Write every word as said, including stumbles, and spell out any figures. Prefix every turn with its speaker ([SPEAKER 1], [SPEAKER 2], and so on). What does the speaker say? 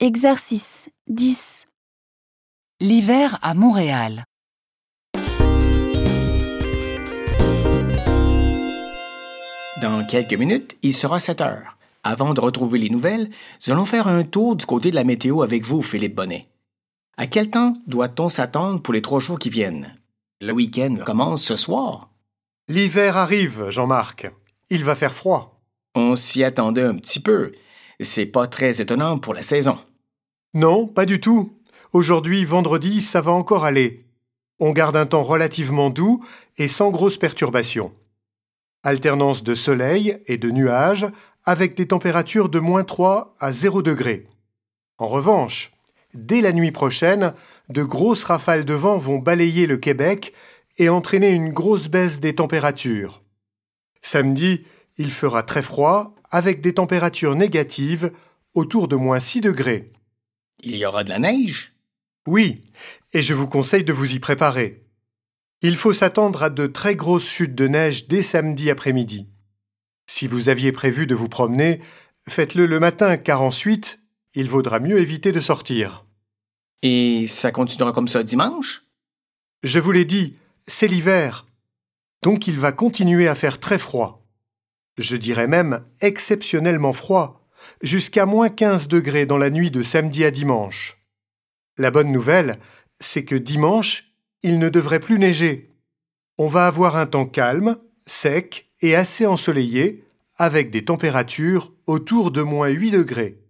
[SPEAKER 1] Exercice dix.
[SPEAKER 2] L'hiver à Montréal.
[SPEAKER 3] Dans quelques minutes, il sera sept heures. Avant de retrouver les nouvelles, nous allons faire un tour du côté de la météo avec vous, Philippe Bonnet. À quel temps doit-on s'attendre pour les trois jours qui viennent? Le week-end commence ce soir.
[SPEAKER 4] L'hiver arrive, Jean-Marc. Il va faire froid.
[SPEAKER 3] On s'y attendait un petit peu. C'est pas très étonnant pour la saison.
[SPEAKER 4] Non, pas du tout. Aujourd'hui, vendredi, ça va encore aller. On garde un temps relativement doux et sans grosses perturbations. Alternance de soleil et de nuages avec des températures de moins trois à zéro degré. En revanche, dès la nuit prochaine, de grosses rafales de vent vont balayer le Québec et entraîner une grosse baisse des températures. Samedi, il fera très froid avec des températures négatives autour de moins six degrés.
[SPEAKER 3] Il y aura de la neige?
[SPEAKER 4] Oui, et je vous conseille de vous y préparer. Il faut s'attendre à de très grosses chutes de neige dès samedi après-midi. Si vous aviez prévu de vous promener, faites-le le matin car ensuite, il vaudra mieux éviter de sortir.
[SPEAKER 3] Et ça continuera comme ça dimanche?
[SPEAKER 4] Je vous l'ai dit, c'est l'hiver. Donc il va continuer à faire très froid. Je dirais même exceptionnellement froid, jusqu'à moins quinze degrés dans la nuit de samedi à dimanche. La bonne nouvelle, c'est que dimanche, il ne devrait plus neiger. On va avoir un temps calme, sec et assez ensoleillé, avec des températures autour de moins huit degrés.